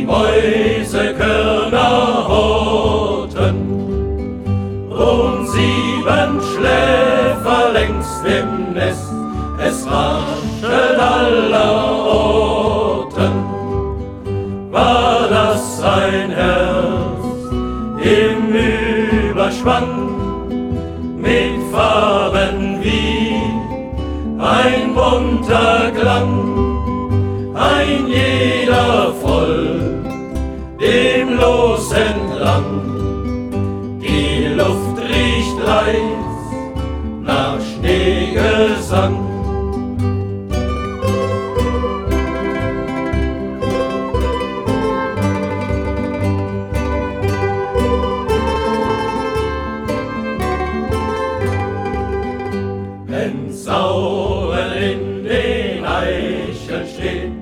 Mäusekörner horten und 7 Schläfer längst im Nest, es raschelt allerorten. War das ein Herz im Überschwang, mit Farben wie ein bunter Klang, ein jeder voll dem Los entlang. Die Luft riecht heiß nach Schneegesang. Wenn Sauer in den Eichen steht